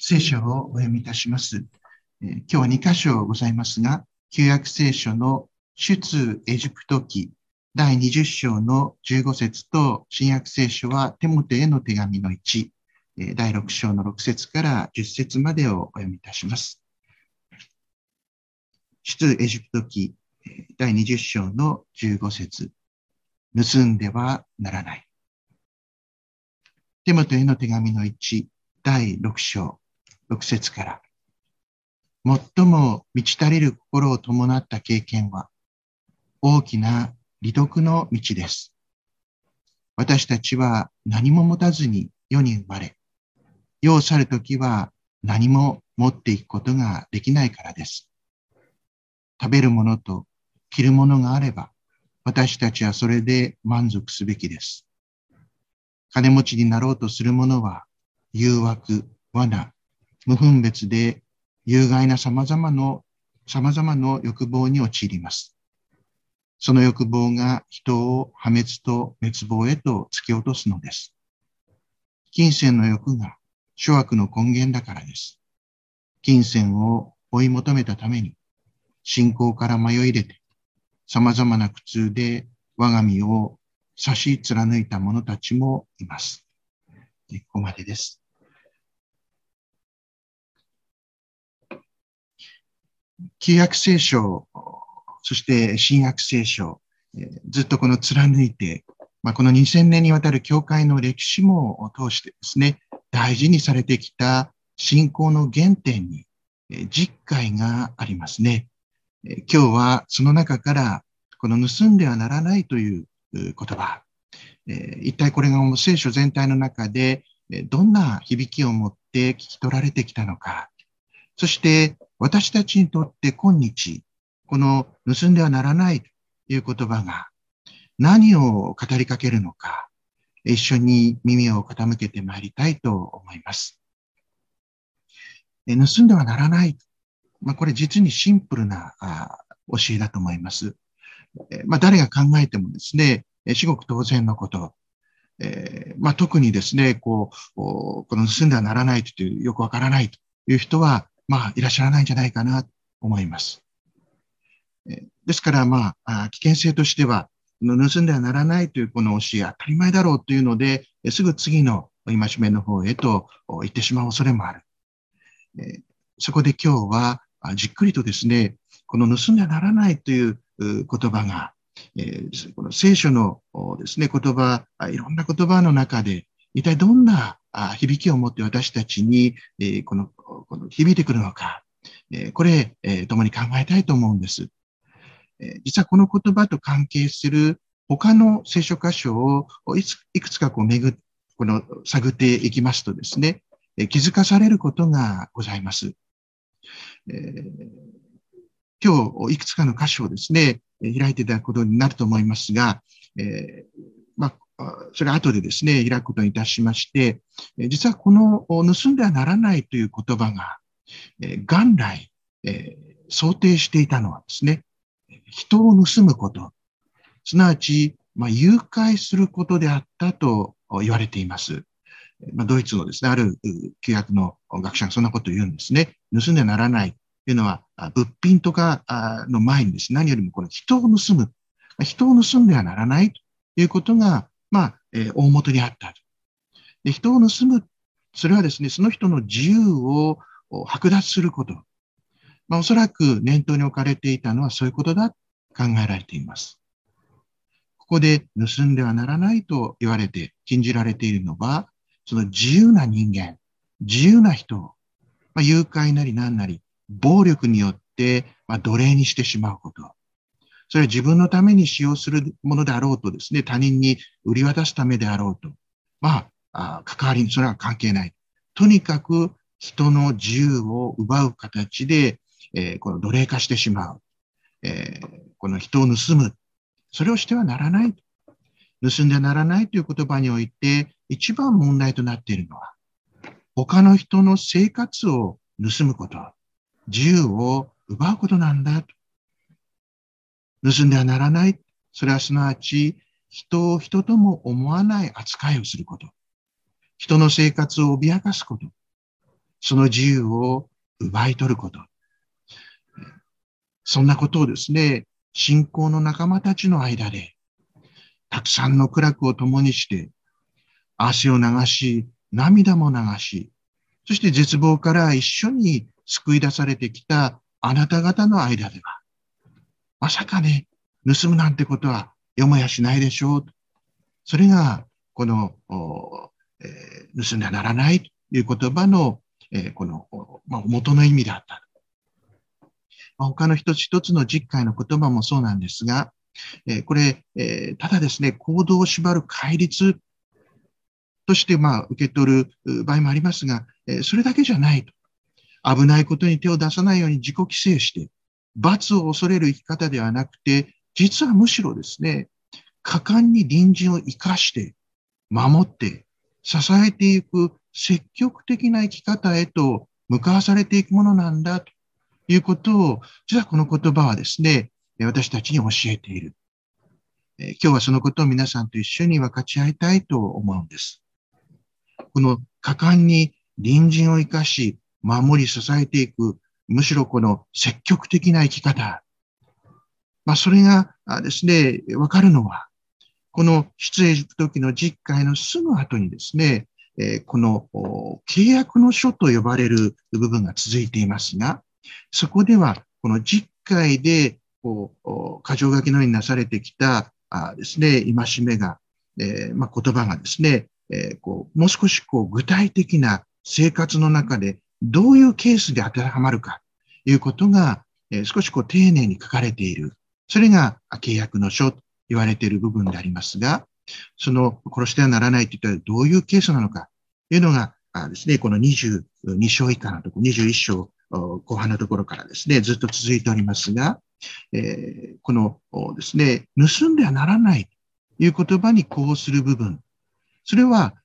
聖書をお読みいたします。今日は2箇所ございますが、旧約聖書の出エジプト記第20章の15節と、新約聖書はテモテへの手紙の1、第6章の6節から10節までをお読みいたします。出エジプト記第20章の15節、盗んではならない。テモテへの手紙の1、第6章6節から、最も満ち足りる心を伴った経験は、大きな利得の道です。私たちは何も持たずに世に生まれ、世を去るときは何も持っていくことができないからです。食べるものと着るものがあれば、私たちはそれで満足すべきです。金持ちになろうとする者は、誘惑、罠、無分別で有害な様々な欲望に陥ります。その欲望が人を破滅と滅亡へと突き落とすのです。金銭の欲が諸悪の根源だからです。金銭を追い求めたために、信仰から迷い出て、様々な苦痛で我が身を差し貫いた者たちもいます。ここまでです。旧約聖書、そして新約聖書、ずっとこの貫いて、この2000年にわたる教会の歴史も通してですね、大事にされてきた信仰の原点に実戒がありますね。今日はその中からこの盗んではならないという言葉、一体これが聖書全体の中でどんな響きを持って聞き取られてきたのか、そして私たちにとって今日、この盗んではならないという言葉が何を語りかけるのか、一緒に耳を傾けてまいりたいと思います。盗んではならない。これ実にシンプルな教えだと思います。誰が考えてもですね、至極当然のこと。特にですね、この盗んではならないというよくわからないという人は、いらっしゃらないんじゃないかなと思います。ですから、危険性としては、盗んではならないというこの教え当たり前だろうというので、すぐ次の戒めの方へと行ってしまう恐れもある。そこで今日はじっくりとですね、この盗んではならないという言葉が、この聖書のですね、言葉、いろんな言葉の中で、一体どんな響きを持って私たちにこの響いてくるのか、これ、共に考えたいと思うんです。実はこの言葉と関係する他の聖書箇所をいくつか探っていきますとですね、気づかされることがございます。今日いくつかの箇所をですね、開いていただくことになると思いますが、それ後でですね、開くことにいたしまして、実はこの盗んではならないという言葉が、元来、想定していたのはですね、人を盗むこと、すなわち、誘拐することであったと言われています。ドイツのですね、ある旧約の学者がそんなことを言うんですね。盗んではならないというのは、物品とかの前にですね、何よりもこの人を盗む。人を盗んではならないということが、大元にあった。で、人を盗む。それはですね、その人の自由を剥奪すること。おそらく念頭に置かれていたのはそういうことだと考えられています。ここで盗んではならないと言われて禁じられているのは、その自由な人間、自由な人を、誘拐なり何なり、暴力によって、奴隷にしてしまうこと。それは自分のために使用するものであろうとですね、他人に売り渡すためであろうと。関わりにそれは関係ない。とにかく人の自由を奪う形で、この奴隷化してしまう。この人を盗む。それをしてはならない。盗んではならないという言葉において、一番問題となっているのは、他の人の生活を盗むこと、自由を奪うことなんだと。盗んではならない。それはすなわち、人を人とも思わない扱いをすること。人の生活を脅かすこと。 その自由を奪い取ること。そんなことをですね、信仰の仲間たちの間で、たくさんの苦楽を共にして、汗を流し、涙も流し、そして絶望から一緒に救い出されてきたあなた方の間では、まさかね、盗むなんてことはよもやしないでしょう。それが、この、盗んではならないという言葉の、この、元の意味であった。他の一つ一つの実会の言葉もそうなんですが、これ、ただですね、行動を縛る戒律として、受け取る場合もありますが、それだけじゃないと。危ないことに手を出さないように自己規制して、罰を恐れる生き方ではなくて、実はむしろですね、果敢に隣人を生かして、守って、支えていく積極的な生き方へと向かわされていくものなんだということを、実はこの言葉はですね、私たちに教えている。今日はそのことを皆さんと一緒に分かち合いたいと思うんです。この果敢に隣人を生かし、守り支えていく、むしろこの積極的な生き方。それがですね、わかるのは、この出エジプト記の実会のすぐ後にですね、この契約の書と呼ばれる部分が続いていますが、そこではこの実会で箇条書きのようになされてきたですね、戒めが、言葉がですね、もう少し具体的な生活の中でどういうケースで当てはまるかということが、少し丁寧に書かれている。それが契約の書と言われている部分でありますが、その殺してはならないといったらどういうケースなのかというのがですね、この22章以下のところ、21章後半のところからですね、ずっと続いておりますが、このですね、盗んではならないという言葉にこうする部分、それは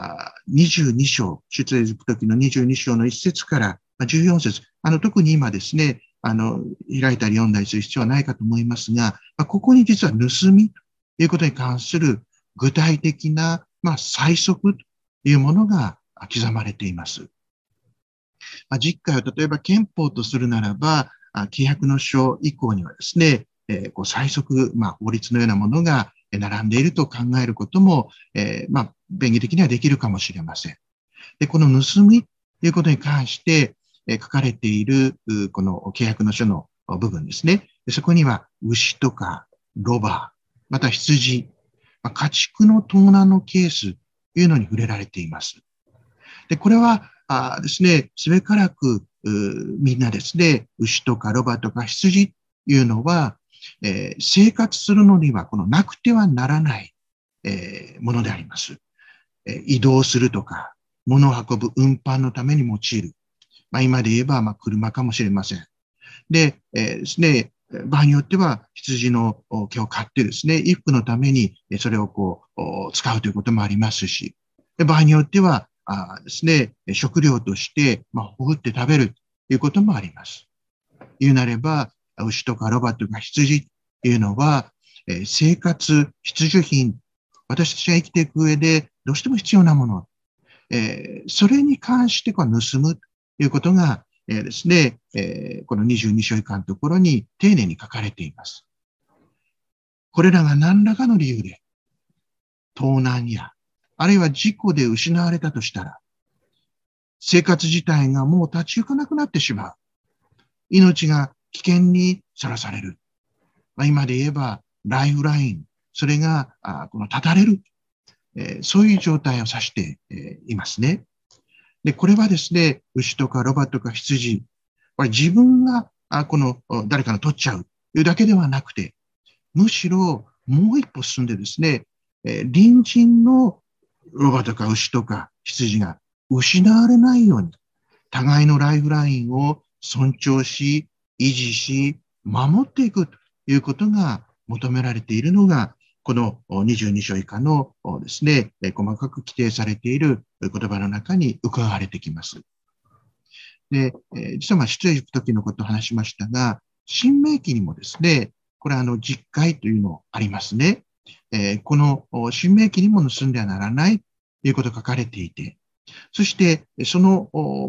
22章、出エジプト記の22章の1節から14節、特に今ですね、開いたり読んだりする必要はないかと思いますが、ここに実は盗みということに関する具体的な、催促というものが刻まれています。実会を例えば憲法とするならば、契約の書以降にはですね、催促、法律のようなものが並んでいると考えることも、便宜的にはできるかもしれません。で、この盗みということに関して、書かれている、この契約の書の部分ですね。そこには、牛とか、ロバ、また羊、家畜の盗難のケースというのに触れられています。で、これは、ですね、すべからく、みんなですね、牛とかロバとか羊というのは、生活するのには、このなくてはならない、ものであります。移動するとか、物を運ぶ運搬のために用いる。今で言えば、車かもしれません。で、ですね、場合によっては羊の毛を買ってですね、衣服のためにそれを使うということもありますし、場合によってはですね、食料としてほふって食べるということもあります。言うなれば、牛とかロバとか羊というのは、生活必需品、私たちが生きていく上でどうしても必要なもの、それに関して盗むということが、ですね、この22章以下のところに丁寧に書かれています。これらが何らかの理由で、盗難や、あるいは事故で失われたとしたら、生活自体がもう立ち行かなくなってしまう。命が危険にさらされる。今で言えば、ライフライン、それが断たれる。そういう状態を指していますね。で、これはですね、牛とかロバとか羊、これ自分が誰かの取っちゃうというだけではなくて、むしろもう一歩進んでですね、隣人のロバとか牛とか羊が失われないように、互いのライフラインを尊重し、維持し、守っていくということが求められているのが、この22章以下のですね、細かく規定されている言葉の中に伺われてきます。で、実は出エジプト記のことを話しましたが、新明記にもですね、これ実戒というのありますね。この新明記にも盗んではならないということが書かれていて、そして、その、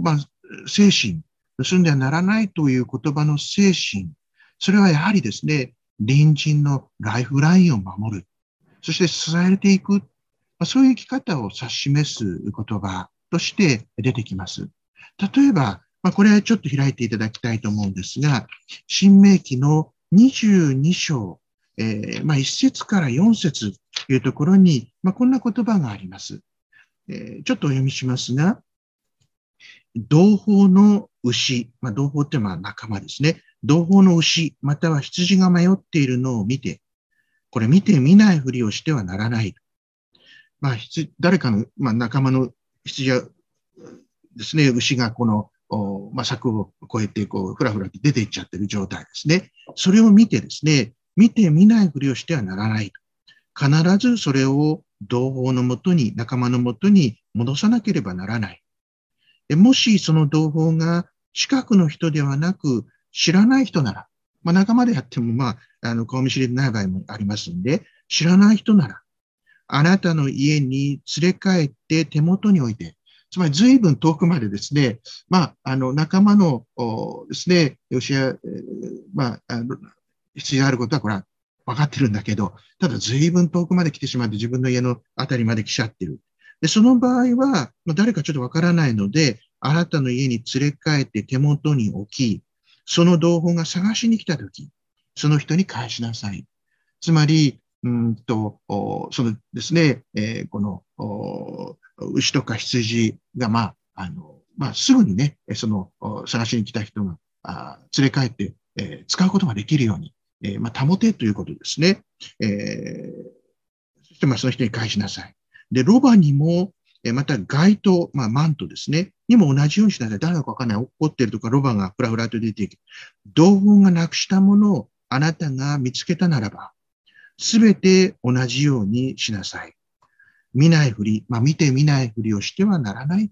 精神、盗んではならないという言葉の精神、それはやはりですね、隣人のライフラインを守る。そして支えていく。そういう生き方を指し示す言葉として出てきます。例えば、これはちょっと開いていただきたいと思うんですが、申命記の22章、1節から4節というところに、こんな言葉があります。ちょっとお読みしますが、同胞の牛、同胞って仲間ですね。同胞の牛、または羊が迷っているのを見て、これ見て見ないふりをしてはならない。誰かの、仲間の羊やですね、牛がこの、柵を越えて、ふらふらと出ていっちゃってる状態ですね。それを見てですね、見て見ないふりをしてはならない。必ずそれを同胞のもとに、仲間のもとに戻さなければならない。もしその同胞が近くの人ではなく知らない人なら、仲間であっても、顔見知りでない場合もありますんで、知らない人なら、あなたの家に連れ帰って手元に置いて、つまり随分遠くまでですね、仲間のですね、吉や、必要があることはこれは分かってるんだけど、ただ随分遠くまで来てしまって自分の家のあたりまで来ちゃってる。で、その場合は、誰かちょっと分からないので、あなたの家に連れ帰って手元に置き、その同胞が探しに来たとき、その人に返しなさい。つまり、そのですね、この、牛とか羊が、すぐにね、その、探しに来た人が、連れ帰って、使うことができるように、保てということですね。そして、その人に返しなさい。で、ロバにも、また街灯、マントですね、にも同じようにしなさい。誰だかわかんない。怒ってるとか、ロバがふらふらと出ていく。同胞がなくしたものをあなたが見つけたならば、すべて同じようにしなさい。見ないふり、見て見ないふりをしてはならない。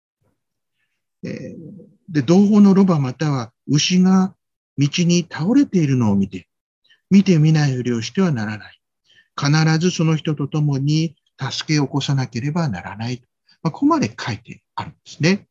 で、同胞のロバまたは牛が道に倒れているのを見て、見て見ないふりをしてはならない。必ずその人と共に助けを起こさなければならない。ここまで書いてあるんですね。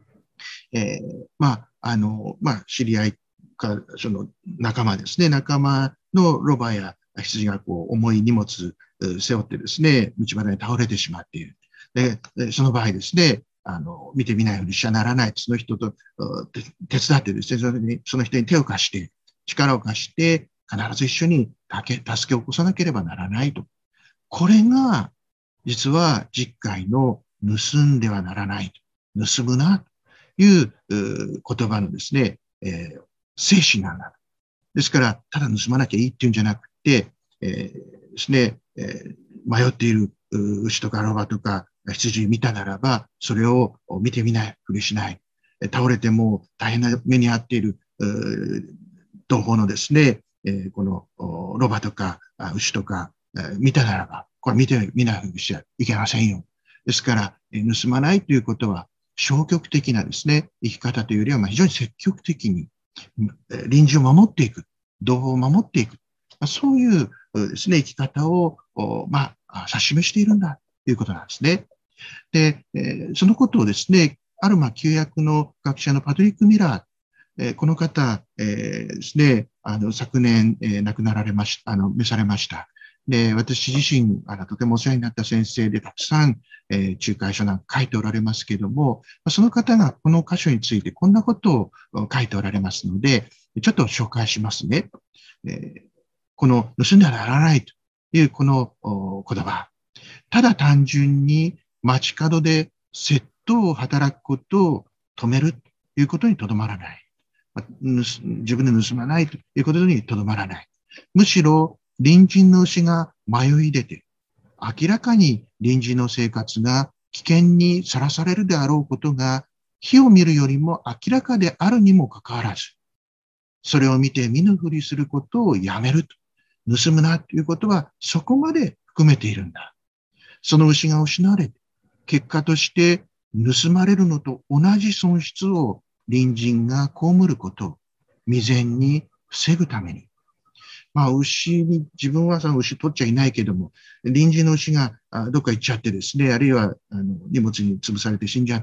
知り合いか、その仲間ですね。仲間のロバや羊が重い荷物背負ってですね、道端に倒れてしまっている。で、その場合ですね、見てみないふりしちゃならない。その人と手伝ってですね、その人に手を貸して、力を貸して、必ず一緒に助けを起こさなければならないと。これが、実は実会の盗んではならない。盗むな、という言葉のですね、精神なんだ。ですから、ただ盗まなきゃいいっていうんじゃなくて、ですね、迷っている牛とかロバとか羊見たならば、それを見てみない、ふりしない。倒れても大変な目に遭っている同胞のですね、このロバとか牛とか見たならば、これ見てみないふりしちゃいけませんよ。ですから、盗まないということは消極的なですね、生き方というよりは非常に積極的に隣人を守っていく、同胞を守っていく、そういうですね、生き方を、指し示しているんだということなんですね。で、そのことをですね、ある旧約の学者のパトリック・ミラー、この方、ですね、昨年、亡くなられました、召されました。で、私自身、とてもお世話になった先生で、たくさん、仲介書なんか書いておられますけれども、その方がこの箇所についてこんなことを書いておられますので、ちょっと紹介しますね。この盗んではならないというこの言葉。ただ単純に街角で窃盗を働くことを止めるということにとどまらない。自分で盗まないということにとどまらない。むしろ隣人の牛が迷い出て、明らかに隣人の生活が危険にさらされるであろうことが、火を見るよりも明らかであるにもかかわらず、それを見て見ぬふりすることをやめると。盗むなということはそこまで含めているんだ。その牛が失われて、結果として盗まれるのと同じ損失を隣人が被ることを未然に防ぐために。牛に、自分はその牛取っちゃいないけども、隣人の牛がどっか行っちゃってですね、あるいは荷物に潰されて死んじゃったら、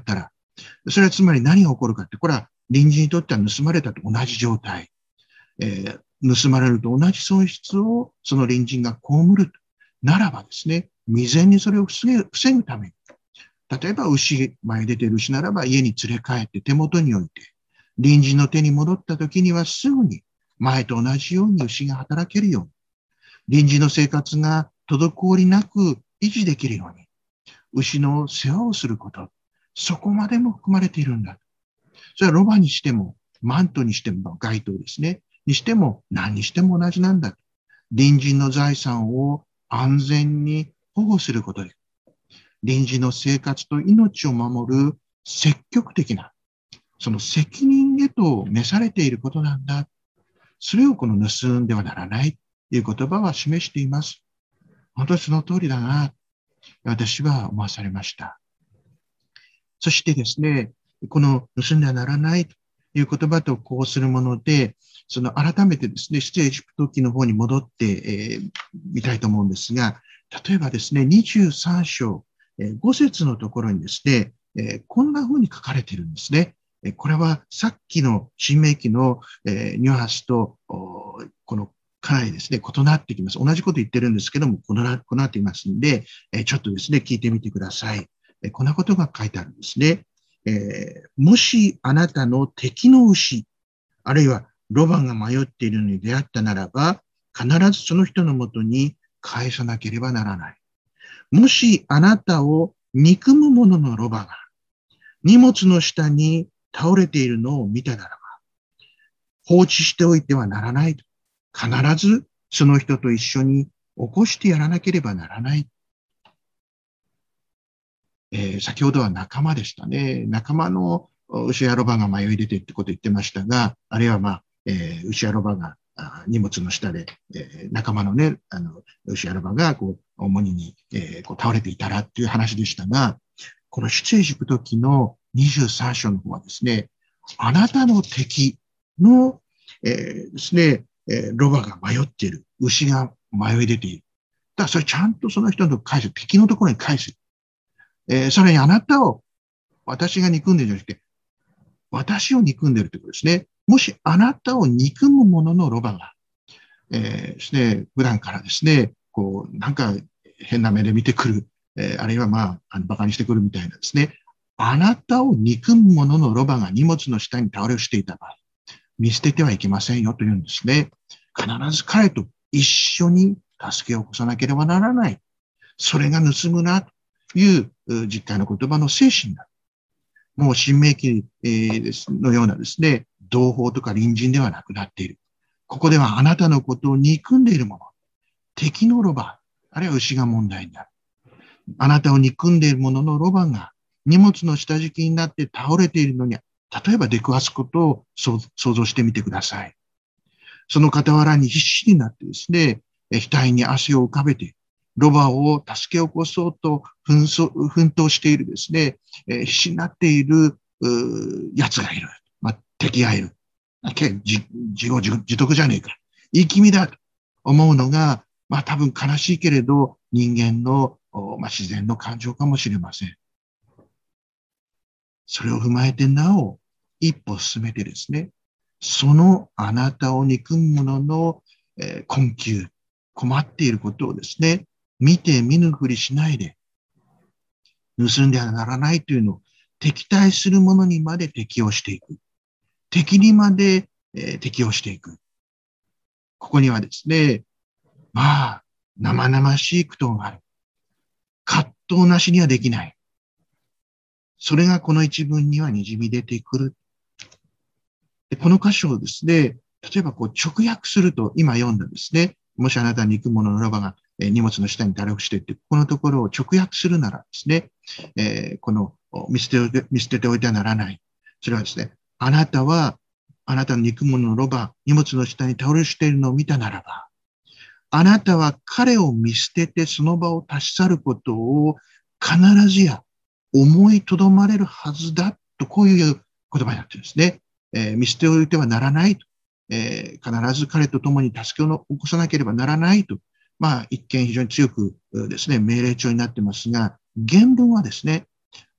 それはつまり何が起こるかって、これは隣人にとっては盗まれたと同じ状態。盗まれると同じ損失をその隣人が被るならばですね、未然にそれを防ぐために、例えば前出ている牛ならば家に連れ帰って手元に置いて、隣人の手に戻った時にはすぐに前と同じように牛が働けるように、隣人の生活が滞りなく維持できるように、牛の世話をすること、そこまでも含まれているんだ。それはロバにしても、マントにしても、街灯ですね。にしても、何にしても同じなんだ。隣人の財産を安全に保護することで、隣人の生活と命を守る積極的な、その責任へと召されていることなんだ。それをこの盗んではならないという言葉は示しています。本当にその通りだな、私は思わされました。そしてですね、この盗んではならないという言葉とこうするもので、その改めてですね、出エジプト記の方に戻ってみたいと思うんですが、例えばですね、23章、5節のところにですね、こんな風に書かれているんですね。これはさっきの新明記のニュアンスと、このかなりですね、異なってきます。同じこと言ってるんですけども、異なっていますので、ちょっとですね、聞いてみてください。こんなことが書いてあるんですね。もしあなたの敵の牛、あるいはロバが迷っているのに出会ったならば、必ずその人のもとに返さなければならない。もしあなたを憎む者のロバが荷物の下に倒れているのを見たならば、放置しておいてはならない。必ずその人と一緒に起こしてやらなければならない。先ほどは仲間でしたね。仲間の牛やロバが迷い出てってことを言ってましたが、あるいは牛やロバが荷物の下で、仲間のね、牛やロバがこう、重荷に、こう倒れていたらっていう話でしたが、この出エジプト記の23章の方はですね、あなたの敵の、ですね、ロバが迷っている。牛が迷い出ている。だからそれちゃんとその人の返す。敵のところに返す。さらにあなたを私が憎んでいるんじゃなくて、私を憎んでいるということですね。もしあなたを憎む者のロバが、ですね、普段からですね、こう、なんか変な目で見てくる、あるいは馬鹿にしてくるみたいなですね、あなたを憎む者のロバが荷物の下に倒れをしていた場合、見捨ててはいけませんよというんですね。必ず彼と一緒に助けを起こさなければならない。それが盗むなという実会の言葉の精神だ。もう新明記のようなですね、同胞とか隣人ではなくなっている。ここではあなたのことを憎んでいるもの、敵のロバ、あるいは牛が問題になる。あなたを憎んでいる者のロバが荷物の下敷きになって倒れているのに、例えば出くわすことを想像してみてください。その傍らに必死になってですね、額に汗を浮かべて、ロバを助け起こそうと奮闘しているですね、必死になっている奴がいる。敵がいる。自得じゃねえか。いい気味だと思うのが、多分悲しいけれど人間の、自然の感情かもしれません。それを踏まえてなお一歩進めてですね、そのあなたを憎む者の困窮、困っていることをですね、見て見ぬふりしないで、盗んではならないというのを敵対する者にまで適用していく。敵にまで、適用していく。ここにはですね、生々しい苦闘がある。葛藤なしにはできない。それがこの一文には滲み出てくる。でこの箇所をですね、例えばこう直訳すると、今読んだですね、もしあなたに行く者のロバが荷物の下に垂れ伏していって、このところを直訳するならですね、この見捨てておいてはならない。それはですね、あなたはあなたの憎む者のロバ、荷物の下に倒れ伏しているのを見たならば、あなたは彼を見捨ててその場を立ち去ることを必ずや思いとどまれるはずだと、こういう言葉になってるんですね。見捨ておいてはならないと。必ず彼と共に助けを起こさなければならないと。一見非常に強くですね、命令調になってますが、原文はですね、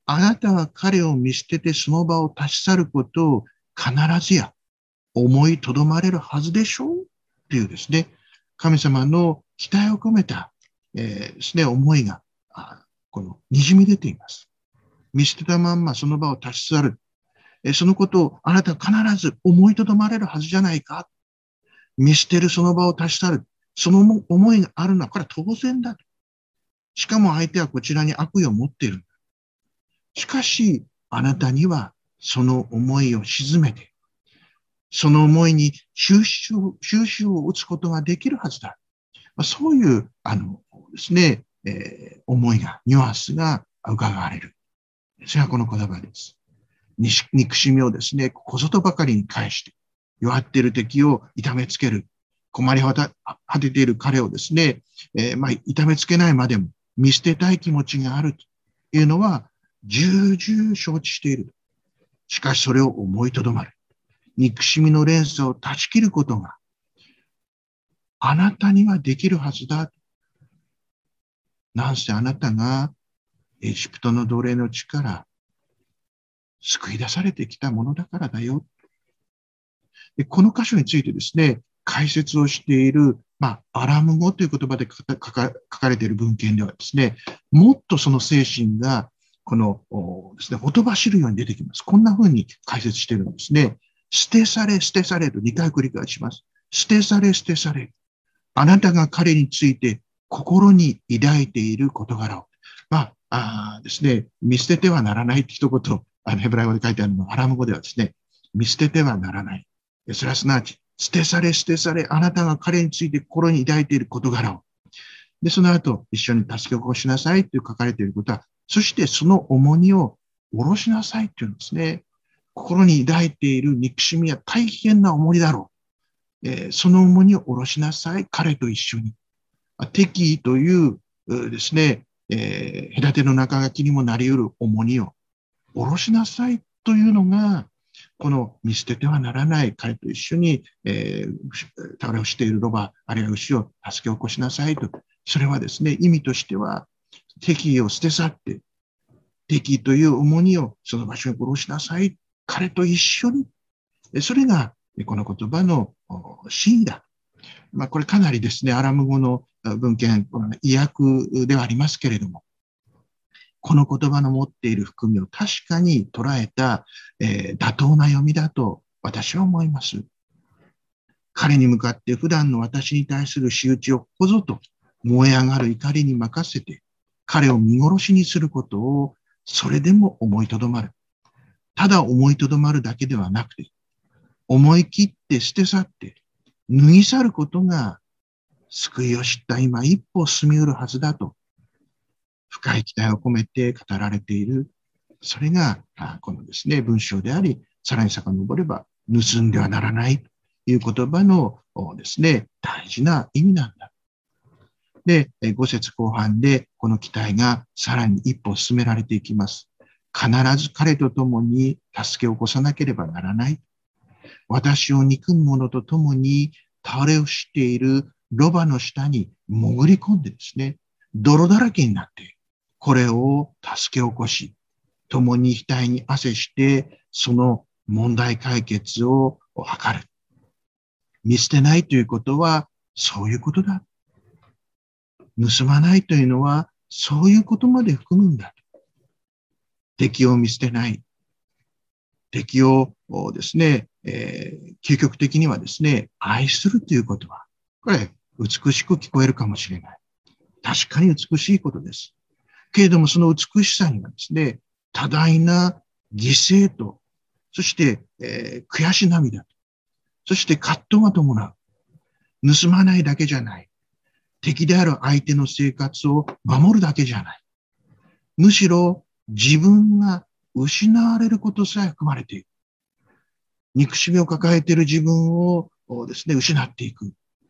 あなたは彼を見捨ててその場を立ち去ることを必ずや思いとどまれるはずでしょうっていうですね、神様の期待を込めた、ですね、思いが、この、滲み出ています。見捨てたまんまその場を立ち去る。そのことをあなたは必ず思いとどまれるはずじゃないか。見捨てるその場を立ち去る。その思いがあるのは、これは当然だ。しかも相手はこちらに悪意を持っている。しかし、あなたにはその思いを鎮めて、その思いに収集を打つことができるはずだ。そういう、ですね、思いが、ニュアンスが伺われる。それがこの言葉です。憎しみをですね、こぞとばかりに返して、弱っている敵を痛めつける。困り果てている彼をですね、痛めつけないまでも見捨てたい気持ちがあるというのは、重々承知している。しかしそれを思いとどまる。憎しみの連鎖を断ち切ることが、あなたにはできるはずだ。なんせあなたがエジプトの奴隷の地から救い出されてきたものだからだよ。でこの箇所についてですね、解説をしている、アラム語という言葉で書かれている文献ではですね、もっとその精神が、このですね、ほとばしるように出てきます。こんな風に解説しているんですね。捨て去れ、捨て去れと2回繰り返します。捨て去れ、捨て去れ。あなたが彼について心に抱いている事柄を。ですね、見捨ててはならないって一言、ヘブライ語で書いてあるのは、アラム語ではですね、見捨ててはならない。それはすなわち、捨て去れ、捨て去れ、あなたが彼について心に抱いている事柄を。で、その後、一緒に助けを起こしなさいと書かれていることは、そしてその重荷を下ろしなさいっていうんですね。心に抱いている憎しみは大変な重荷だろう。その重荷を下ろしなさい。彼と一緒に。敵意というですね、隔ての中書きにもなり得る重荷を下ろしなさいというのが、この見捨ててはならない彼と一緒に、倒れをしているロバ、あるいは牛を助け起こしなさいと。それはですね、意味としては、敵意を捨て去って、敵意という重荷をその場所に下ろしなさい。彼と一緒に。それが、この言葉の真意だ。これかなりですね、アラム語の文献、意訳ではありますけれども、この言葉の持っている含みを確かに捉えた、妥当な読みだと私は思います。彼に向かって普段の私に対する仕打ちをここぞと燃え上がる怒りに任せて、彼を見殺しにすることをそれでも思いとどまる。ただ思いとどまるだけではなくて、思い切って捨て去って、脱ぎ去ることが救いを知った今一歩進み得るはずだと、深い期待を込めて語られている。それが、このですね、文章であり、さらに遡れば、盗んではならないという言葉のですね、大事な意味なんだ。で、5節後半で、この期待がさらに一歩進められていきます。必ず彼と共に助けを起こさなければならない。私を憎む者と共に倒れをしているロバの下に潜り込んでですね、泥だらけになって、これを助け起こし、共に額に汗して、その問題解決を図る。見捨てないということは、そういうことだ。盗まないというのは、そういうことまで含むんだ。敵を見捨てない。敵をですね、究極的にはですね、愛するということは、これ、美しく聞こえるかもしれない。確かに美しいことです。けれども、その美しさにはですね、多大な犠牲と、そして、悔し涙、そして葛藤が伴う。盗まないだけじゃない。敵である相手の生活を守るだけじゃない。むしろ自分が失われることさえ含まれている。憎しみを抱えている自分をですね、失っていく。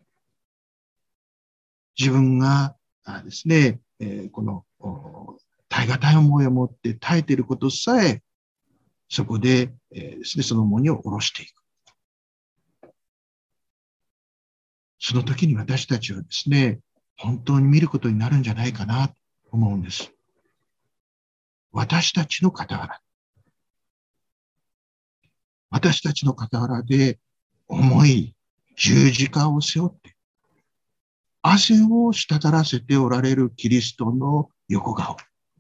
自分がですね、この耐え難い思いを持って耐えていることさえ、そこでですね、その重荷を下ろしていく。その時に私たちはですね、本当に見ることになるんじゃないかなと思うんです。 私たちの傍ら。私たちの傍らで重い十字架を背負って、汗を滴らせておられるキリストの横顔。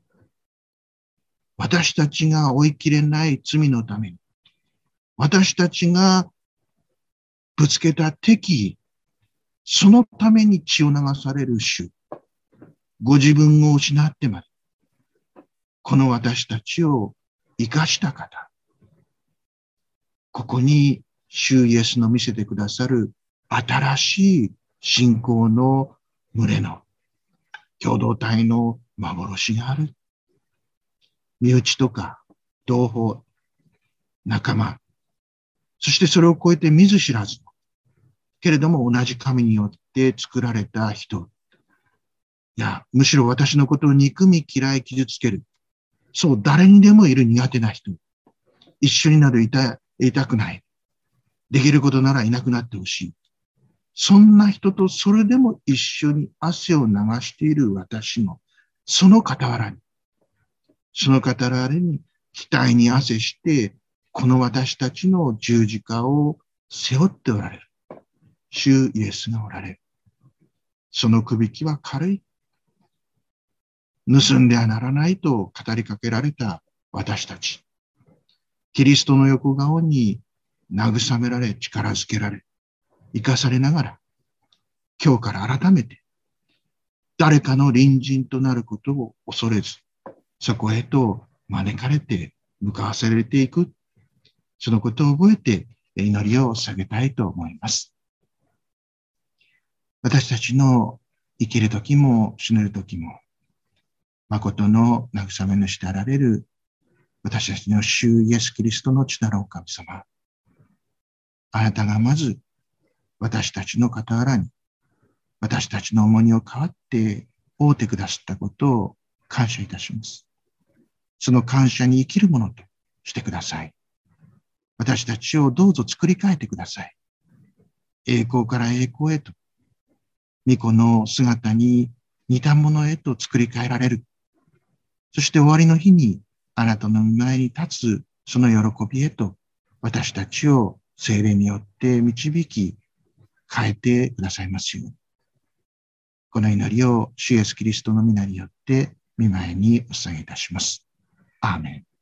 私たちが追いきれない罪のために、私たちがぶつけた敵意、そのために血を流される主。ご自分を失ってまで、この私たちを生かした方。ここに主イエスの見せてくださる新しい信仰の群れの共同体の幻がある。身内とか同胞、仲間、そしてそれを超えて見ず知らず、けれども同じ神によって作られた人。いや、むしろ私のことを憎み嫌い傷つける。そう、誰にでもいる苦手な人。一緒になるいたくない。できることならいなくなってほしい。そんな人とそれでも一緒に汗を流している私も、その傍らに額に汗して、この私たちの十字架を背負っておられる。主イエスがおられる。そのくびきは軽い。盗んではならないと語りかけられた私たち。キリストの横顔に慰められ、力づけられ、生かされながら、今日から改めて、誰かの隣人となることを恐れず、そこへと招かれて向かわされていく。そのことを覚えて祈りを捧げたいと思います。私たちの生きるときも死ぬときも、誠の慰め主であられる私たちの主イエス・キリストの血なるお神様。あなたがまず私たちの傍らに、私たちの重荷を代わって負うてくださったことを感謝いたします。その感謝に生きるものとしてください。私たちをどうぞ作り変えてください。栄光から栄光へと、御子の姿に似たものへと作り変えられる。そして終わりの日にあなたの御前に立つその喜びへと、私たちを聖霊によって導き、変えてくださいますように。この祈りを主イエスキリストの皆によって御前にお捧げいたします。アーメン。